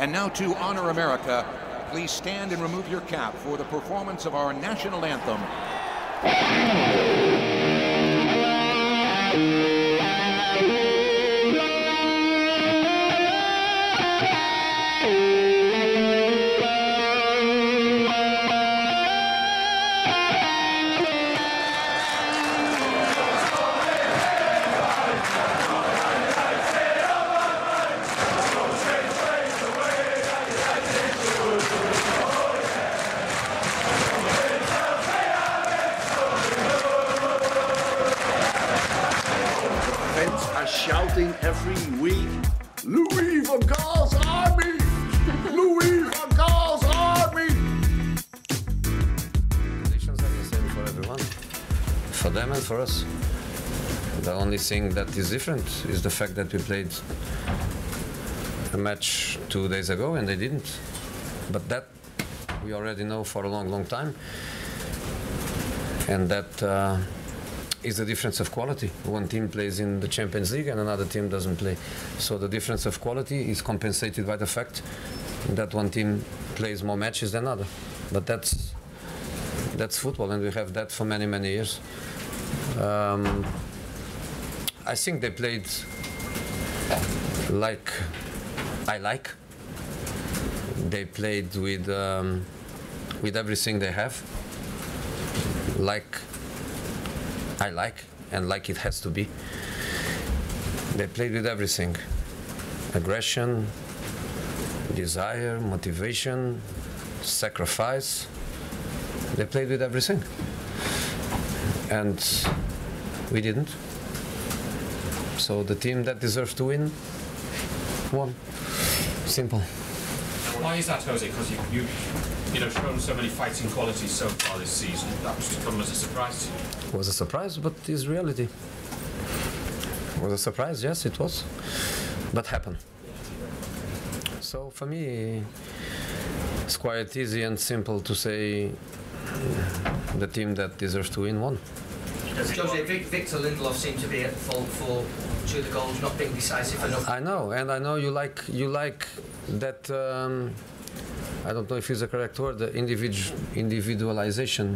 And now to honor America, please stand and remove your cap for the performance of our national anthem. Shouting every week, Louis van Gaal's army! Louis van Gaal's army! Conditions are the same for everyone, for them and for us. The only thing that is different is the fact that we played a match 2 days ago and they didn't. But that we already know for a long, long time. And that is the difference of quality. One team plays in the Champions League and another team doesn't play. So the difference of quality is compensated by the fact that one team plays more matches than another. But that's football, and we have that for many, many years. I think they played like I like. They played with everything they have, like I like, and like it has to be. They played with everything. Aggression, desire, motivation, sacrifice. They played with everything. And we didn't. So the team that deserved to win won. Simple. Why is that, Jose? Because you've shown so many fighting qualities so far this season. That must have come as a surprise to you. It was a surprise, but it's reality. It was a surprise, yes, it was. But happened. So for me, it's quite easy and simple to say the team that deserves to win won. Jose, Victor Lindelof seemed to be at fault for 2 of the goals not being decisive enough. I know, and I know you like that. I don't know if it's the correct word. The individualization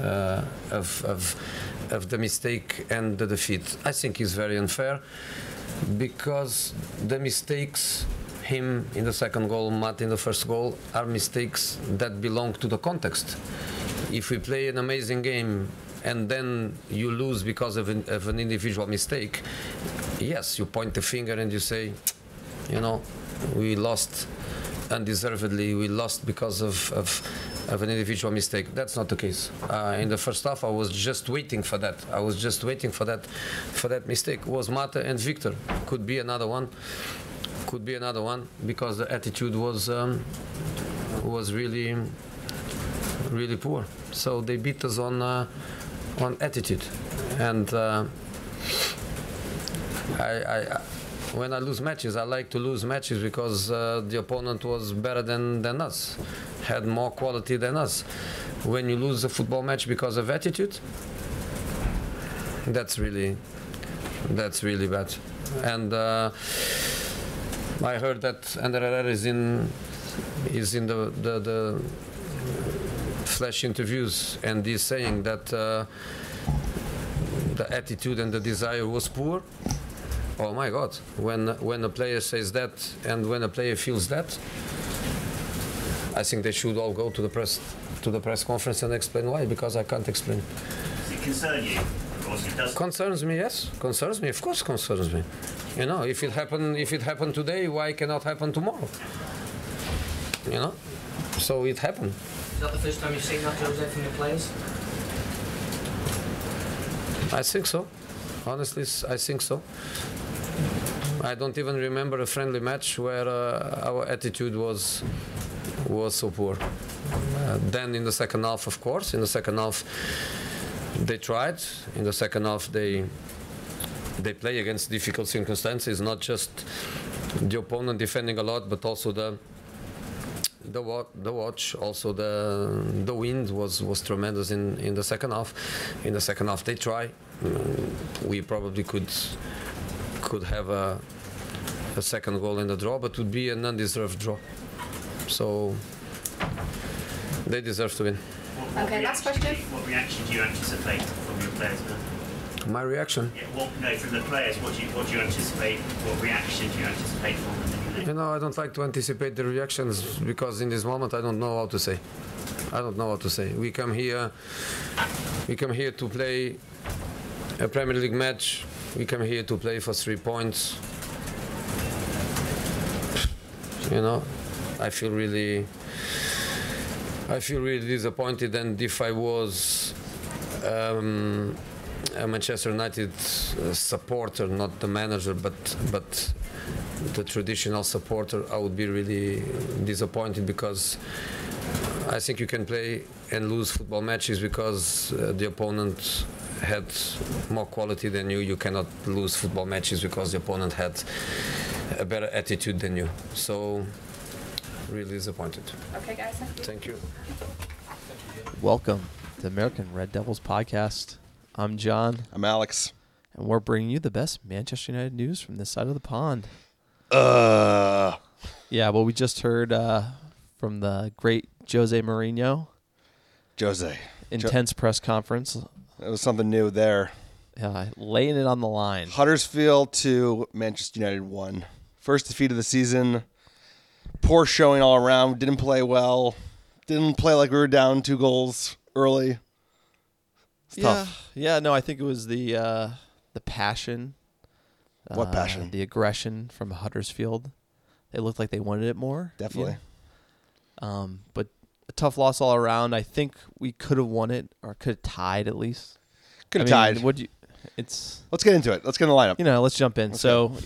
of the mistake and the defeat. I think is very unfair because the mistakes, him in the second goal, Matt in the first goal, are mistakes that belong to the context. If we play an amazing game and then you lose because of an individual mistake, yes, you point the finger and you say, we lost undeservedly, we lost because of an individual mistake. That's not the case. In the first half, I was just waiting for that. I was just waiting for that mistake. It was Mata and Victor. Could be another one. Could be another one because the attitude was really, really poor. So they beat us on attitude, and when I lose matches, I like to lose matches because the opponent was better than us, had more quality than us. When you lose a football match because of attitude, that's really bad. And I heard that Ander Herrera is in the flash interviews, and he's saying that the attitude and the desire was poor. Oh my God! When a player says that, and when a player feels that, I think they should all go to the press conference and explain why. Because I can't explain. Does it concern you? Of course it does. Concerns me, yes. Concerns me, of course. Concerns me. If it happened today, why cannot happen tomorrow? So it happened. Is that the first time you've seen that, Jose, from your players? I think so. Honestly, I think so. I don't even remember a friendly match where our attitude was so poor. Then in the second half, of course, in the second half they tried. In the second half they play against difficult circumstances, not just the opponent defending a lot, but also the watch, also the wind was tremendous in the second half. In the second half they try. We probably could have a a second goal in the draw, but would be an undeserved draw. So they deserve to win. Okay, last question. What reaction do you anticipate from your players? My reaction? Yeah, from the players, what do you anticipate? What reaction do you anticipate from them? You know, I don't like to anticipate the reactions because in this moment I don't know how to say. I don't know what to say. We come here to play a Premier League match. We come here to play for 3 points. You know, I feel really disappointed, and if I was a Manchester United supporter, not the manager, but the traditional supporter, I would be really disappointed, because I think you can play and lose football matches because the opponent had more quality than you. You cannot lose football matches because the opponent had a better attitude than you. So, really disappointed. Okay, guys, thank you. Thank you. Welcome to the American Red Devils podcast. I'm John. I'm Alex. And we're bringing you the best Manchester United news from this side of the pond. Yeah, well, we just heard from the great Jose Mourinho. Intense press conference. It was something new there. Laying it on the line. Huddersfield 2, Manchester United 1. First defeat of the season. Poor showing all around. Didn't play well. Didn't play like we were down 2 goals early. It's tough. Yeah, no, I think it was the passion. What passion? The aggression from Huddersfield. They looked like they wanted it more. Definitely. Yeah. But a tough loss all around. I think we could have won it, or could have tied at least. Could have tied. Let's get into it. Let's get in the lineup. Let's jump in.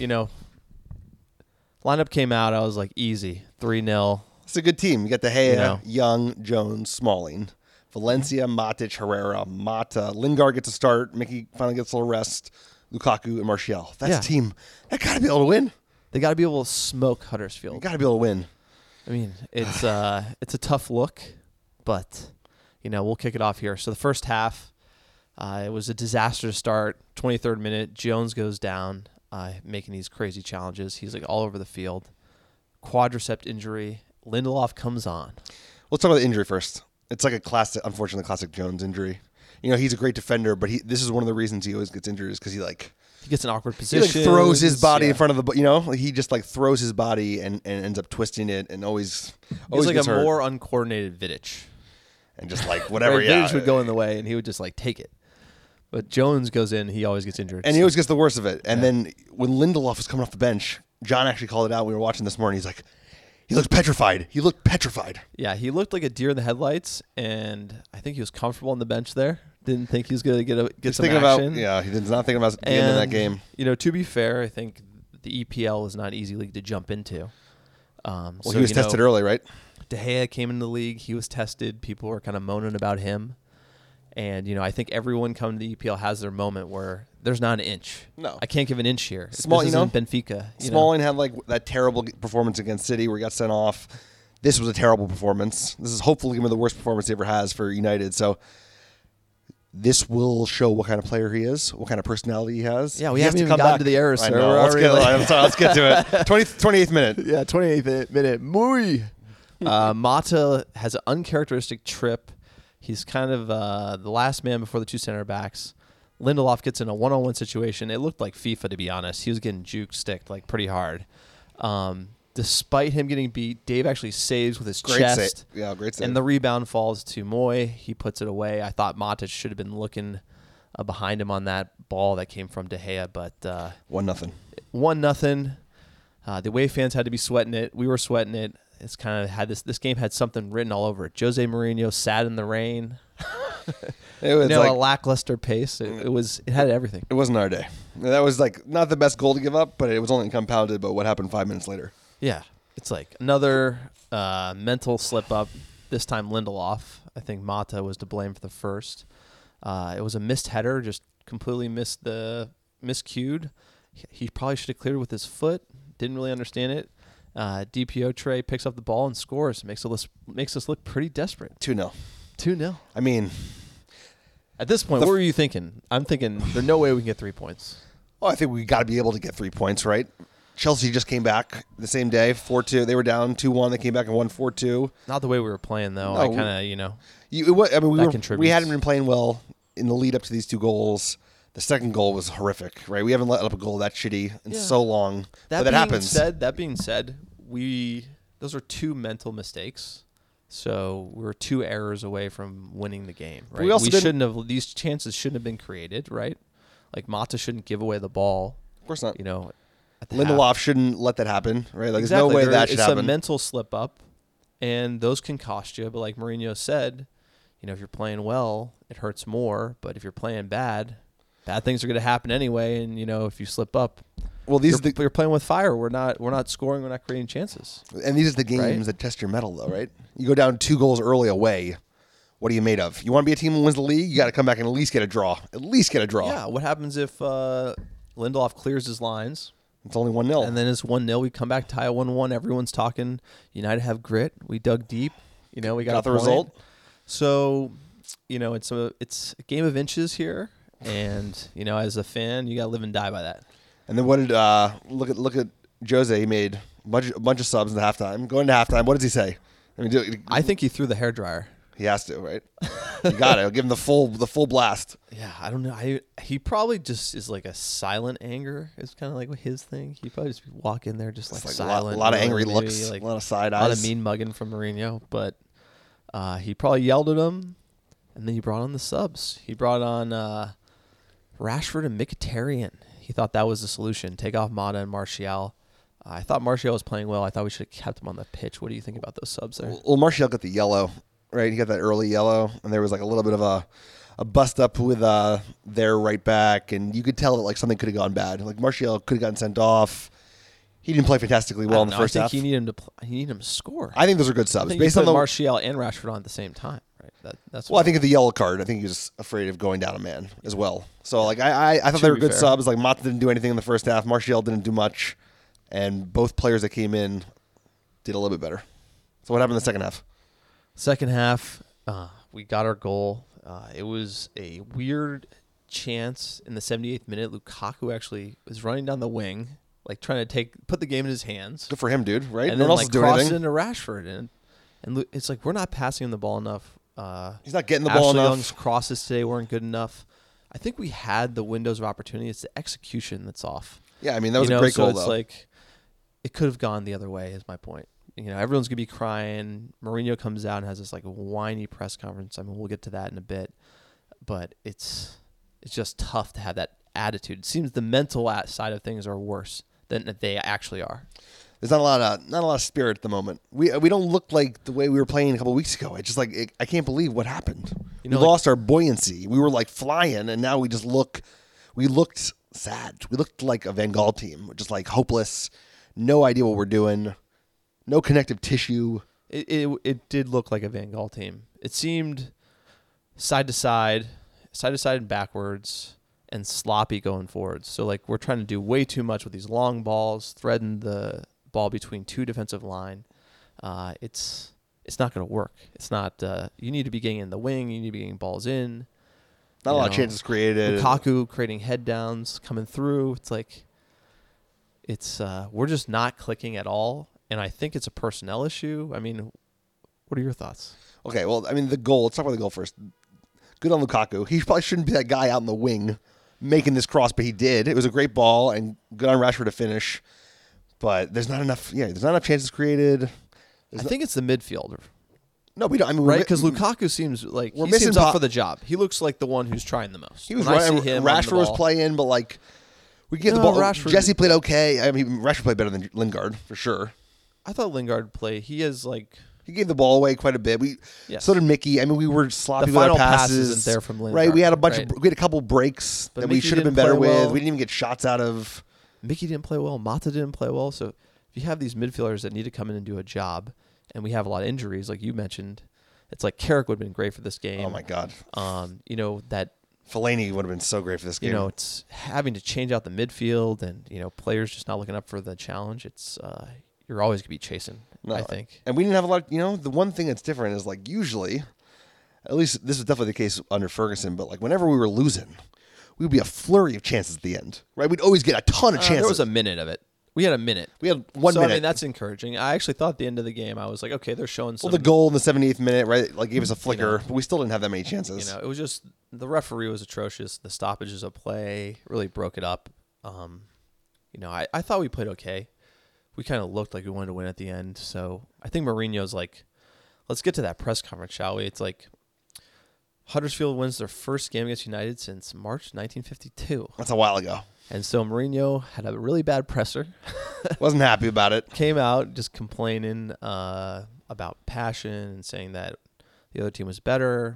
Lineup came out. I was like, easy, 3-0. It's a good team. You got De Gea, Young, Jones, Smalling, Valencia, Matic, Herrera, Mata. Lingard gets a start. Mickey finally gets a little rest. Lukaku and Martial. That's a team. They got to be able to win. They got to be able to smoke Huddersfield. You got to be able to win. I mean, it's a tough look, but we'll kick it off here. So the first half, it was a disaster to start. 23rd minute, Jones goes down, making these crazy challenges. He's like all over the field. Quadricep injury. Lindelof comes on. Let's talk about the injury first. It's like unfortunately, classic Jones injury. He's a great defender, but this is one of the reasons he always gets injured is because he gets an awkward position. He throws his body in front of the, he just throws his body and ends up twisting it and always He's like a hurt. more uncoordinated Vidic. And just whatever, Vidic would go in the way and he would just take it. But Jones goes in, he always gets injured. And he always gets the worst of it. And then when Lindelof was coming off the bench, John actually called it out. We were watching this morning. He's like, he looked petrified. Yeah, he looked like a deer in the headlights, and I think he was comfortable on the bench there. Didn't think he was going to get some action. He was not thinking about getting in that game. To be fair, I think the EPL is not an easy league to jump into. He was tested early, right? De Gea came into the league. He was tested. People were kind of moaning about him. And, I think everyone coming to the EPL has their moment where there's not an inch. No. I can't give an inch here. This isn't Benfica. Smalling had that terrible performance against City where he got sent off. This was a terrible performance. This is hopefully one of the worst performances he ever has for United. So this will show what kind of player he is, what kind of personality he has. Yeah, we haven't even gotten to the error, sir. Let's get to it. 28th minute. Yeah, 28th minute. Muy. Mata has an uncharacteristic trip. He's kind of the last man before the 2 center backs. Lindelof gets in a one-on-one situation. It looked like FIFA, to be honest. He was getting sticked pretty hard. Despite him getting beat, Dave actually saves with his chest. Great save. And the rebound falls to Moy. He puts it away. I thought Matic should have been looking behind him on that ball that came from De Gea, but 1-0. 1-0. The away fans had to be sweating it. We were sweating it. It's kind of had this game had something written all over it. Jose Mourinho sat in the rain. It was a lackluster pace. It had everything. It wasn't our day. That was not the best goal to give up, but it was only compounded by what happened 5 minutes later. Yeah, it's another mental slip up. This time Lindelof. I think Mata was to blame for the first. It was a missed header, just completely miscued. He probably should have cleared with his foot. Didn't really understand it. DPO Trey picks up the ball and scores. Makes us look pretty desperate. 2-0. 2-0. I mean, at this point, what were you thinking? I'm thinking there's no way we can get 3 points. Well, I think we got to be able to get 3 points, right? Chelsea just came back the same day, 4-2. They were down 2-1. They came back and won 4-2. Not the way we were playing, though. No, I kind of, we hadn't been playing well in the lead up to these 2 goals. The second goal was horrific, right? We haven't let up a goal that shitty in so long. But that happens. That being said, those are 2 mental mistakes. So we're 2 errors away from winning the game, right? These chances shouldn't have been created, right? Like Mata shouldn't give away the ball. Of course not. Lindelof shouldn't let that happen, right? Like exactly. There's no way that should happen. It's a mental slip up, and those can cost you. But like Mourinho said, if you're playing well, it hurts more. But if you're playing bad things are going to happen anyway. And if you slip up, you're playing with fire. We're not scoring. We're not creating chances. And these are the games that test your mettle, though, right? You go down 2 goals early away. What are you made of? You want to be a team that wins the league? You got to come back and at least get a draw. Yeah. What happens if Lindelof clears his lines? It's only 1-0. And then it's 1-0. We come back, tie 1-1. Everyone's talking. United have grit. We dug deep. We got the result. So, it's a game of inches here. And, as a fan, you got to live and die by that. And then what did look at Jose? He made a bunch of subs in the halftime. Going to halftime, what does he say? I think he threw the hairdryer. He has to, right? You got it. Give him the full blast. Yeah, I don't know. He probably just is like a silent anger. It's kind of like his thing. He probably just walk in there just like silent. A lot of angry looks, a lot of side eyes. A lot of mean mugging from Mourinho. But he probably yelled at him, and then he brought on the subs. He brought on Rashford and Mkhitaryan. He thought that was the solution. Take off Mata and Martial. I thought Martial was playing well. I thought we should have kept him on the pitch. What do you think about those subs there? Well, Martial got the yellow, right? He got that early yellow, and there was like a little bit of a bust up with their right back, and you could tell that like something could have gone bad. Like Martial could have gotten sent off. He didn't play fantastically well in the first half. I think he needed him to score. I think those are good subs. Based on Martial and Rashford on at the same time, right? I think of the yellow card. I think he was afraid of going down a man as well. So like I thought they were good subs. Like Mata didn't do anything in the first half. Martial didn't do much, and both players that came in did a little bit better. So what happened in the second half? Second half, we got our goal. It was a weird chance in the 78th minute. Lukaku actually was running down the wing, like trying to put the game in his hands. Good for him, dude. Right? And then crossed it into Rashford, and it's like we're not passing him the ball enough. He's not getting the ball enough. Young's crosses today weren't good enough. I think we had the windows of opportunity. It's the execution that's off. Yeah, I mean that was a great goal. So it's like it could have gone the other way. Is my point. Everyone's gonna be crying. Mourinho comes out and has this like whiny press conference. I mean, we'll get to that in a bit, but it's just tough to have that attitude. It seems the mental side of things are worse than they actually are. There's not a lot of spirit at the moment. We don't look like the way we were playing a couple of weeks ago. It's just like I can't believe what happened. We lost our buoyancy. We were like flying, and now we looked sad. We looked like a Van Gaal team, just like hopeless, no idea what we're doing. No connective tissue. It did look like a Van Gaal team. It seemed side to side and backwards, and sloppy going forwards. So like we're trying to do way too much with these long balls, threading the ball between 2 defensive line. It's not going to work. It's not. You need to be getting in the wing. You need to be getting balls in. Not a lot of chances created. Lukaku creating head downs coming through. It's like we're just not clicking at all. And I think it's a personnel issue. I mean, what are your thoughts? Okay, well, I mean, the goal. Let's talk about the goal first. Good on Lukaku. He probably shouldn't be that guy out in the wing making this cross, but he did. It was a great ball, and good on Rashford to finish. But there's not enough. Yeah, there's not enough chances created. I think it's the midfielder. No, we don't. I mean, right? Because Lukaku seems like he seems up for the job. He looks like the one who's trying the most. He was right. Rashford was playing, but like we get the ball. Rashford, Jesse played okay. I mean, Rashford played better than Lingard for sure. I thought Lingard played. He gave the ball away quite a bit. So did Mickey. I mean, we were sloppy with our passes. Isn't there from Lingard, right? We had we had a couple breaks that we should have been better with. We didn't even get shots out of. Mickey didn't play well. Mata didn't play well. So if you have these midfielders that need to come in and do a job, and we have a lot of injuries, like you mentioned, it's like Carrick would have been great for this game. Oh my God. That Fellaini would have been so great for this game. It's having to change out the midfield, and players just not looking up for the challenge. It's you're always going to be chasing, I think. And we didn't have a lot, the one thing that's different is like usually, at least this was definitely the case under Ferguson, but like whenever we were losing, we would be a flurry of chances at the end, right? We'd always get a ton of chances. There was a minute of it. We had a minute. We had 1 minute. I mean, that's encouraging. I actually thought at the end of the game, I was like, okay, they're showing some. Well, the goal in the 78th minute, right, like gave us a flicker, but we still didn't have that many chances. It was just the referee was atrocious. The stoppages of play really broke it up. I thought we played okay. We kind of looked like we wanted to win at the end. So I think Mourinho's like, let's get to that press conference, shall we? It's like Huddersfield wins their first game against United since March 1952. That's a while ago. And so Mourinho had a really bad presser. Wasn't happy about it. Came out just complaining about passion and saying that the other team was better.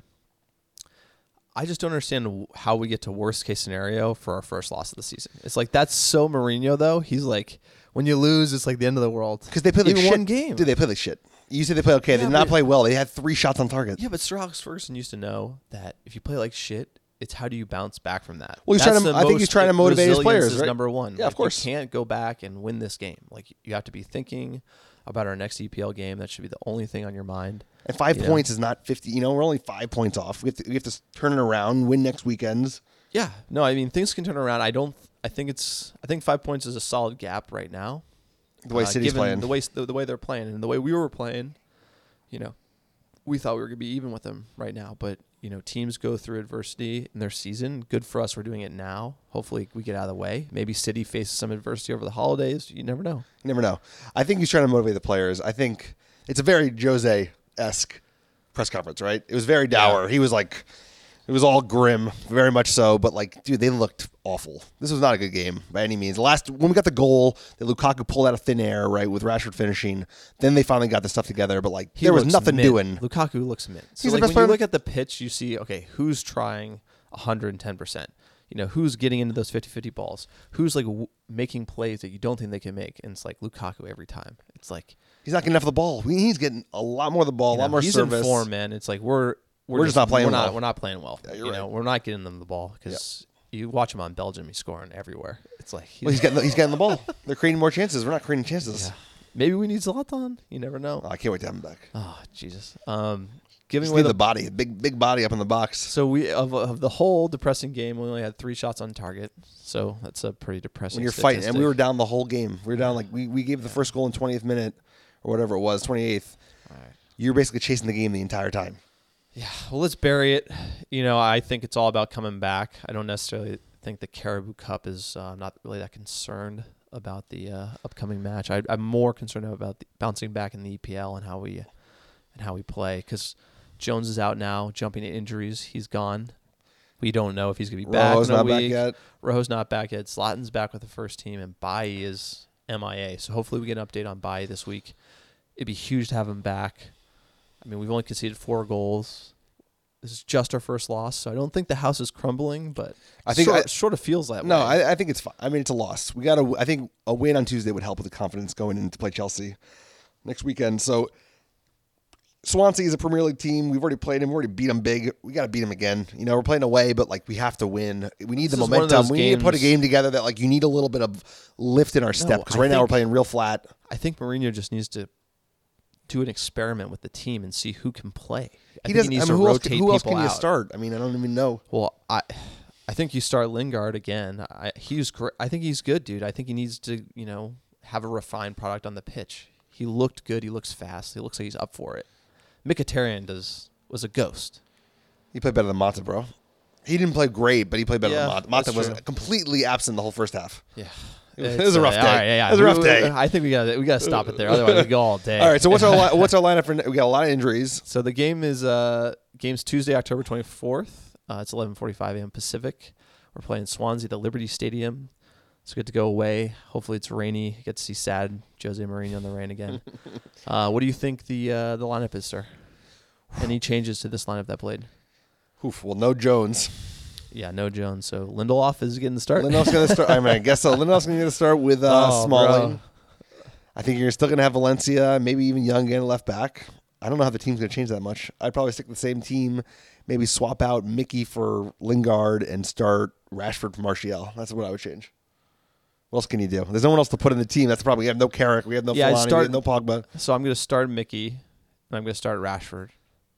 I just don't understand how we get to worst case scenario for our first loss of the season. It's like, that's so Mourinho, though. He's like, when you lose, it's like the end of the world. Because they played like shit. One game. Dude, they played like shit. You said they played okay. They did not play well. They had 3 shots on target. Yeah, but Sir Alex Ferguson used to know that if you play like shit, it's how do you bounce back from that? Well, I think he's trying to motivate his players, is right? number one. Yeah, of course. You can't go back and win this game. Like, you have to be thinking about our next EPL game. That should be the only thing on your mind. And 5 points is not 50. We're only 5 points off. We have to turn it around, win next weekend. Yeah. No, I mean, things can turn around. I think 5 points is a solid gap right now. The way City's playing. The way they're playing and the way we were playing, we thought we were going to be even with them right now. But, teams go through adversity in their season. Good for us. We're doing it now. Hopefully we get out of the way. Maybe City faces some adversity over the holidays. You never know. You never know. I think he's trying to motivate the players. I think it's a very Jose-esque press conference, right? It was very dour. Yeah. He was like, it was all grim, very much so. But dude, they looked awful. This was not a good game by any means. When we got the goal that Lukaku pulled out of thin air, right, with Rashford finishing, then they finally got the stuff together. But there was nothing doing. Lukaku looks mint. So he's when you look at the pitch, you see, okay, who's trying 110%? Who's getting into those 50-50 balls? Who's making plays that you don't think they can make? And it's like Lukaku every time. It's like he's not getting enough of the ball. He's getting a lot more of the ball, a lot more service. He's in form, man. It's like we're just not playing well. We're not playing well. Yeah, you're right. We're not getting them the ball because you watch him on Belgium. He's scoring everywhere. It's like he's getting the ball. They're creating more chances. We're not creating chances. Yeah. Maybe we need Zlatan. You never know. I can't wait to have him back. Oh Jesus. Giving away the body, big body up in the box. So we of the whole depressing game, we only had 3 shots on target. So that's a pretty depressing. When you're statistic. fighting, and we were down the whole game. We were down we gave the first goal in 20th minute or whatever it was, 28th. All right. You're basically chasing the game the entire time. Yeah. Well, let's bury it. I think it's all about coming back. I don't necessarily think the Caribou Cup is not really that concerned about the upcoming match. I'm more concerned about bouncing back in the EPL and how we play because Jones is out now, jumping to injuries. He's gone. We don't know if he's going to be back in a week. Rojo's not back yet. Zlatan's back with the first team, and Bailly is MIA. So hopefully we get an update on Bailly this week. It'd be huge to have him back. I mean, we've only conceded 4 goals. This is just our first loss, so I don't think the house is crumbling, but I think it sort of feels that way. No, I think it's fine. I mean, it's a loss. I think a win on Tuesday would help with the confidence going in to play Chelsea next weekend. So Swansea is a Premier League team. We've already played him. We've already beat them big. We got to beat them again. We're playing away, but we have to win. We need the momentum. We need to put a game together that you need a little bit of lift in our step because right now we're playing real flat. I think Mourinho just needs to do an experiment with the team and see who can play. Who else can you start? I mean, I don't even know. Well, I think you start Lingard again. He's great. I think he's good, dude. I think he needs to, have a refined product on the pitch. He looked good. He looks fast. He looks like he's up for it. Mkhitaryan was a ghost. He played better than Mata, bro. He didn't play great, but he played better than Mata. Mata was completely absent the whole first half. Yeah. It was a rough day. Right, it was a rough day. I think we got to stop it there. Otherwise, we go all day. All right. So what's our lineup for? We got a lot of injuries. So the game is game's Tuesday, October 24th. It's 11:45 a.m. Pacific. We're playing Swansea, the Liberty Stadium. It's good to go away. Hopefully it's rainy. Get to see sad Jose Mourinho in the rain again. What do you think the lineup is, sir? Any changes to this lineup that played? Well, no Jones. Yeah, no Jones. So Lindelof is getting the start. Lindelof's going to start. I guess so. Lindelof's going to start with Smalling. Bro. I think you're still going to have Valencia, maybe even Young again left back. I don't know how the team's going to change that much. I'd probably stick with the same team, maybe swap out Mickey for Lingard and start Rashford for Martial. That's what I would change. What else can you do? There's no one else to put in the team. That's the problem. We have no Carrick. We have no Fulani. We have no Pogba. So I'm going to start Mickey, and I'm going to start Rashford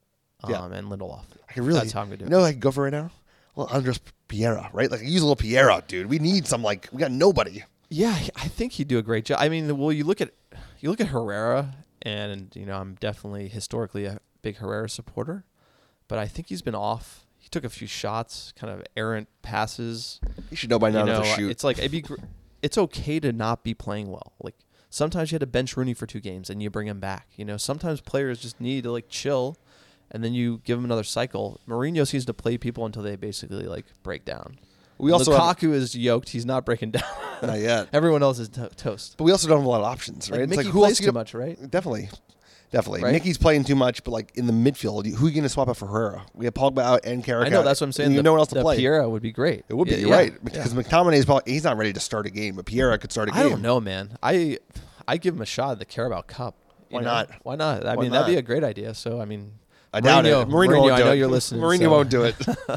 and Lindelof. That's how I'm going to do it. You know what I can go for right now? Well, Andres Pereira, right? Use a little Pereira, dude. We need some, we got nobody. Yeah, I think he'd do a great job. I mean, well, you look at Herrera, and I'm definitely historically a big Herrera supporter, but I think he's been off. He took a few shots, kind of errant passes. He should know by now not to shoot. It's like it's okay to not be playing well. Like sometimes you had to bench Rooney for 2 games and you bring him back. Sometimes players just need to like chill, and then you give him another cycle. Mourinho seems to play people until they basically like break down. Lukaku is yoked. He's not breaking down. Not yet. Everyone else is toast. But we also don't have a lot of options, right? Like It's Mickey who plays else too much, right? Definitely. Right? Mickey's playing too much, but like in the midfield, who are you going to swap out for Herrera? We have Pogba out and Carrick I know, out, that's what I'm saying. And you have no one else to play. Piera would be great. It would be, Yeah, right. Because McTominay he's not ready to start a game, but Piera could start a game. I don't know, man. I give him a shot at the Carabao Cup. Why not? Why not? I Why mean, not? that'd be a great idea. So, I mean, I doubt it. Mourinho won't do I know it. you're listening. Mourinho won't do it.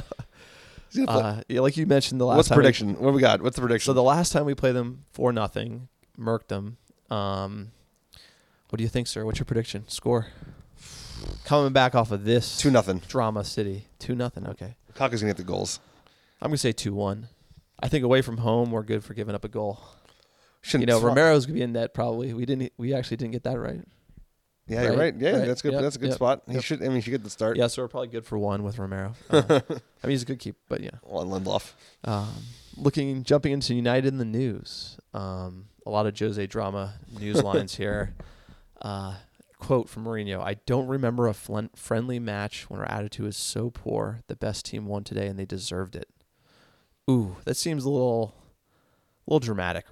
Like you mentioned the last What's the time. prediction? What we got? What's the prediction? So the last time we played them 4-0, murked them. What do you think, sir? What's your prediction? Score. Coming back off of this 2-0. drama city. 2-0. Okay. Lukaku's going to get the goals. I'm going to say 2-1. I think away from home, we're good for giving up a goal. Shouldn't Romero's going to be in net probably. We actually didn't get that right. Yeah, you're right. Yeah, Right. that's good. Yep. That's a good Yep. spot. He Yep. should. I mean, he should get the start. Yeah, so we're probably good for 1 with Romero. I mean, he's a good keep, but yeah. On Lindelof. Jumping into United in the news. A lot of Jose drama news lines here. Quote from Mourinho: "I don't remember a friendly match when our attitude is so poor. The best team won today, and they deserved it." Ooh, that seems a little dramatic.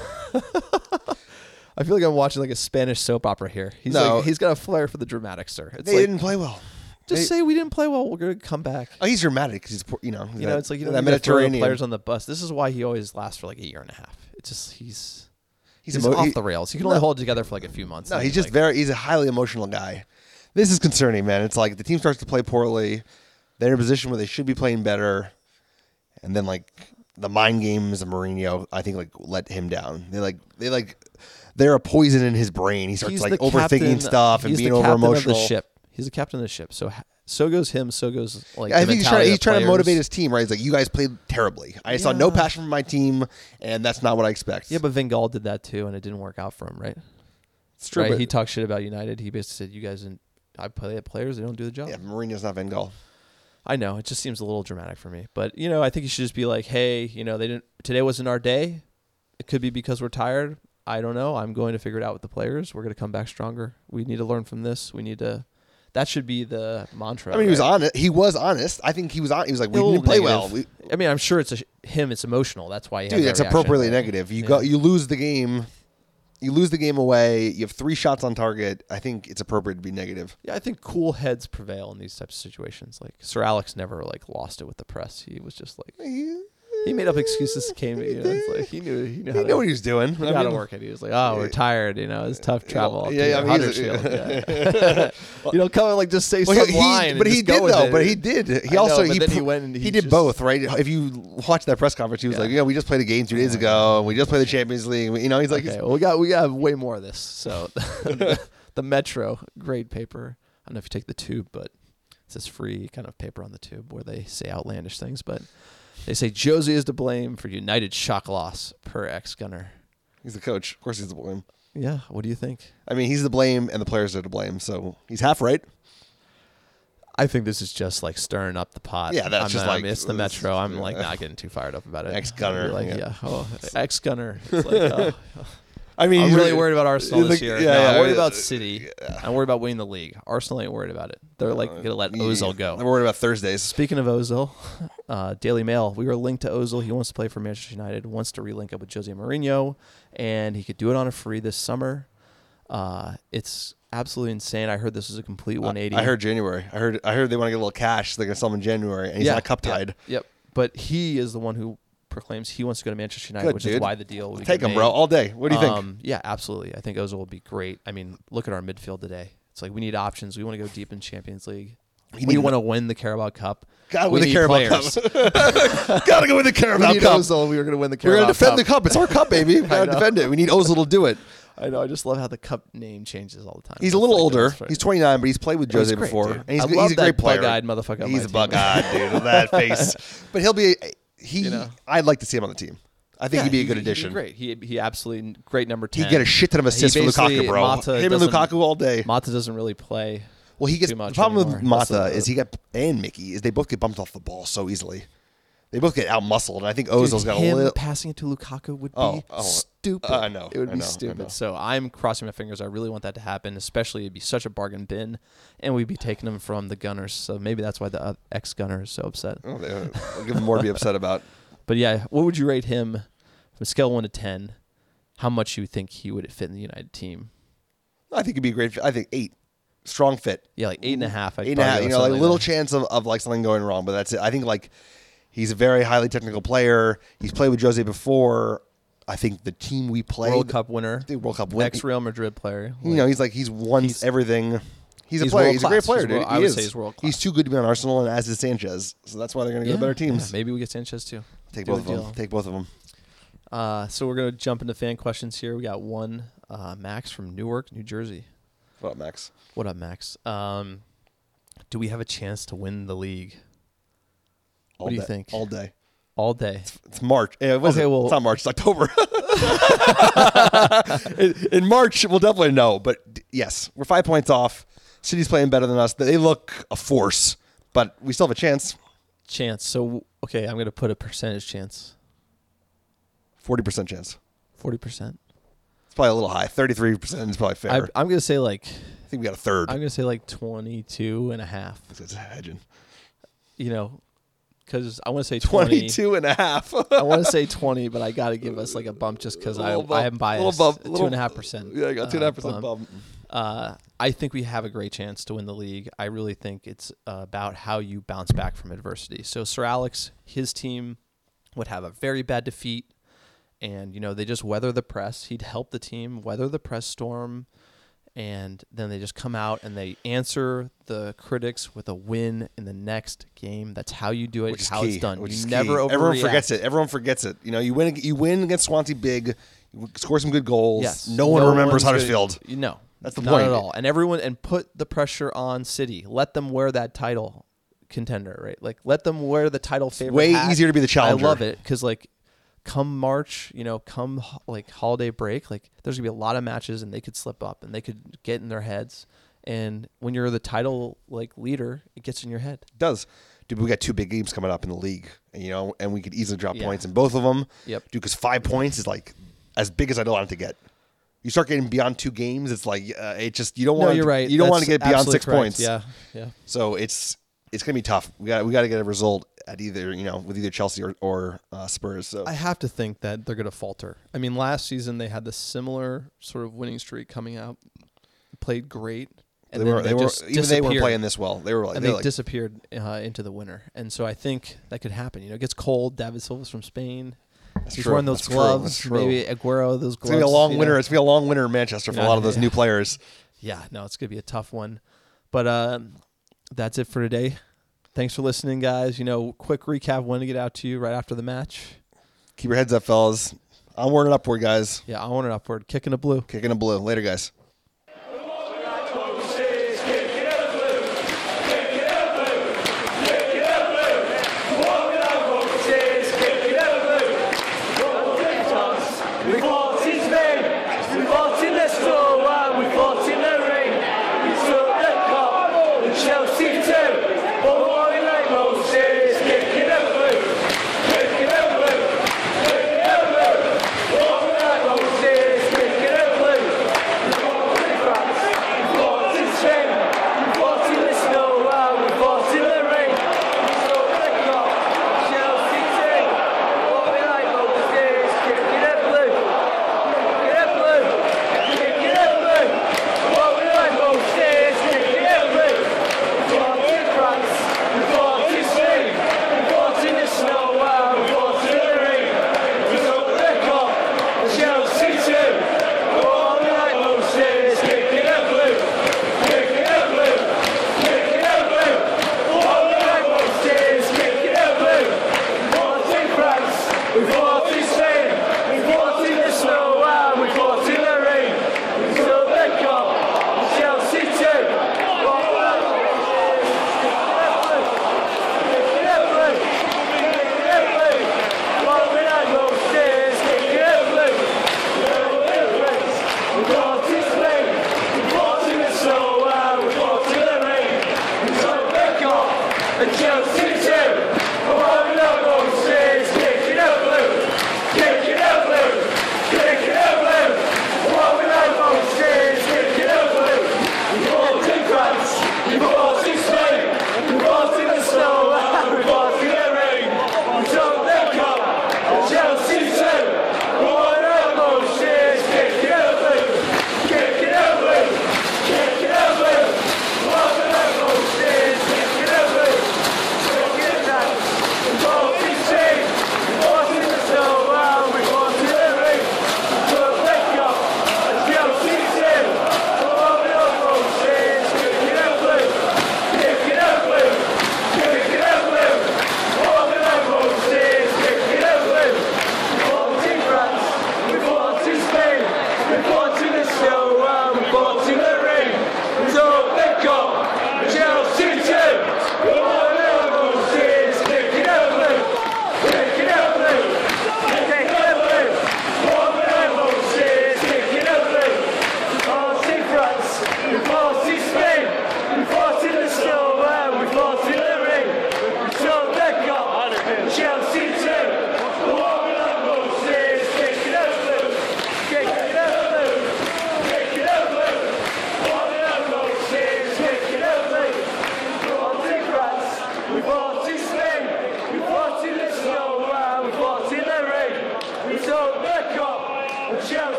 I feel like I'm watching like a Spanish soap opera here. He's got a flair for the dramatic, sir. It's They didn't play well. Say we didn't play well. We're going to come back. Oh, he's dramatic because he's poor, It's like that that Mediterranean players on the bus. This is why he always lasts for like a year and a half. It's just he's emo- off he- the rails. He can only hold it together for like a few months. No, and he's then, just he's a highly emotional guy. This is concerning, man. It's like the team starts to play poorly. They're in a position where they should be playing better. And then like the mind games of Mourinho, I think like let him down. They're a poison in his brain. He starts he's like the overthinking captain- stuff and he's being the over captain emotional. of the ship. He's the captain of the ship. So goes him. So goes like. I the think mentality he's of trying to motivate players. his team, right? He's like, you guys played terribly. I saw no passion from my team, and that's not what I expect. Yeah, but Van Gaal did that too, and it didn't work out for him, right? It's true. Right? But He talked shit about United. He basically said, "You guys didn't. I play at players. They don't do the job." yeah, Mourinho's not Van Gaal. I know it just seems a little dramatic for me, but I think you should just be like, "Hey, they didn't. Today wasn't our day. It could be because we're tired. I don't know. I'm going to figure it out with the players. We're going to come back stronger. We need to learn from this. We need to." That should be the mantra. I mean, he was honest. I think he was on. He was like, we didn't play well. I mean, I'm sure it's him. It's emotional. That's why he has that It's reaction. appropriately negative. You lose the game. You lose the game away. You have 3 shots on target. I think it's appropriate to be negative. Yeah, I think cool heads prevail in these types of situations. Like Sir Alex never lost it with the press. He was just like he made up excuses. It's like he knew He knew what he was doing. He got to work it. He was like, "Oh, we're tired. It's tough travel." Yeah, Huddersfield. You don't come and just say some line. But he did though. But he did. He also he went and he did both, right? If you watch that press conference, he was like, "Yeah, we just played a game 2 days ago. And we just played the Champions League." He's like, "Okay, well, we got way more of this." So the Metro, great paper. I don't know if you take the Tube, but it's this free kind of paper on the Tube where they say outlandish things, but. They say Jose is to blame for United's shock loss per ex-Gunner. he's the coach. Of course, he's to blame. Yeah, what do you think? I mean, he's to blame, and the players are to blame. So he's half right. I think this is just like stirring up the pot. Yeah, that's it's the Metro. I'm not getting too fired up about it. Ex-Gunner, ex-Gunner. It's like, I mean, I'm really worried about Arsenal this year. I'm worried about Yeah. City. I'm worried about winning the league. Arsenal ain't worried about it. They're going to let Ozil go. They're worried about Thursdays. Speaking of Ozil, Daily Mail, we were linked to Ozil. He wants to play for Manchester United, wants to relink up with Jose Mourinho, and he could do it on a free this summer. It's absolutely insane. I heard this is a complete 180. I heard January. I heard they want to get a little cash. So they're going to sell him in January, and he's not cup tied. Yep. But he is the one who proclaims he wants to go to Manchester United, which is why the deal will take him, bro, all day. What do you think? Yeah, absolutely. I think Ozil will be great. I mean, look at our midfield today. It's like we need options. We want to go deep in Champions League. We want to win the Carabao Cup. Gotta win the Carabao Cup. Gotta go win the Carabao we need Cup. Ozil. We were going to win the Carabao We're going to defend Cup. the cup. It's our cup, baby. We gotta defend it. We need Ozil to do it. I know. I just love how the cup name changes all the time. He's a little older. He's 29, but he's played with Jose he's great, before. dude. And I he's love a great that player. bug-eyed motherfucker on He's my a team. bug-eyed dude with that face. But he'll be. I'd like to see him on the team. I think he'd be a good He'd addition. be great. He absolutely great number 10. He'd get a shit ton of assists for Basically, Lukaku, bro. Mata Him and doesn't- Lukaku all day. Mata doesn't really play. Well, he gets too the much problem anymore. with Mata That's is and Mickey is they both get bumped off the ball so easily. They both get out muscled, and I think Ozil's got a him little. passing it to Lukaku would be Oh, stupid. I know, It would I be know, I stupid. know. So I'm crossing my fingers. I really want that to happen, especially it'd be such a bargain bin, and we'd be taking him from the Gunners. So maybe that's why the ex-Gunner is so upset. I'll give him more to be upset about. But yeah, what would you rate him from a scale of 1 to 10? How much you think he would fit in the United team? I think he'd be a great. I think 8, strong fit. Yeah, like 8.5. 8.5. You know, like a little chance of like something going wrong, but that's it. I think like he's a very highly technical player. He's played with Jose before. I think the team we played, World Cup winner, World Cup winner, ex-Real Madrid player. You know, he's won everything. He's a he's player. He's a great world-class. player, dude. I would say he's world class. He's too good to be on Arsenal, and as is Sanchez. So that's why they're going to get better teams. Yeah, maybe we get Sanchez too. Take Do both the of them. deal. Take both of them. So we're gonna jump into fan questions here. We got one, Max from Newark, New Jersey. What up, Max? What up, Max? Do we have a chance to win the league? What do you think? All day. All day. It's March. Well, it's not March. It's October. in March, we'll definitely know. But yes, we're 5 points off. City's playing better than us. They look a force, but we still have a chance. So, okay, I'm going to put a percentage chance. 40% chance. 40%. It's probably a little high. 33% is probably fair. I'm going to say like... I think we got a third. I'm going to say like 22.5. It's hedging. You know, because I want to say 20. 22 and a half. I want to say 20, but I got to give us like a bump just because I am biased. 2.5%. Yeah, I got 2.5% bump. I think we have a great chance to win the league. I really think it's about how you bounce back from adversity. So Sir Alex, his team would have a very bad defeat, and you know they just weather the press. He'd help the team weather the press storm, and then they just come out and they answer the critics with a win in the next game. That's how you do it. Which is how key. it's done. Which You is never key. overreact. Everyone forgets it. You know, you win against Swansea big. You score some good goals. Yes. No one remembers one's Huddersfield. No. That's the Not point. at all. And put the pressure on City. Let them wear that title contender, right? Like let them wear the title favorite. Way hat. easier to be the challenger. I love it because like come March, you know, come like holiday break, like there's gonna be a lot of matches and they could slip up and they could get in their heads. And when you're the title like leader, it gets in your head. It does. Dude, we got 2 big games coming up in the league, and, you know, and we could easily drop Yeah. points in both of them. Yep. Dude, because 5 points is like as big as I don't want it to get. You start getting beyond 2 games, it's like it just you don't want. You're right. You don't want to That's get beyond absolutely 6 correct. points. Yeah. So it's gonna be tough. We got to get a result at either with either Chelsea or Spurs. So I have to think that they're going to falter. I mean, last season they had this similar sort of winning streak coming out, played great, and they then weren't disappeared. playing this well. They were like, And they they were like disappeared into the winter. And so I think that could happen. You know, it gets cold. David Silva's from Spain. He's true. wearing those That's true. gloves. That's true. Maybe Aguero, those gloves. it's gonna be a long you winter. know. It's gonna be a long winter in Manchester for a lot of those new players. Yeah, no, it's going to be a tough one. But that's it for today. Thanks for listening, guys. You know, quick recap. Want to get out to you right after the match. Keep your heads up, fellas. Onward and upward, guys. Yeah, onward and upward. Kicking the blue. Kicking the blue. Later, guys.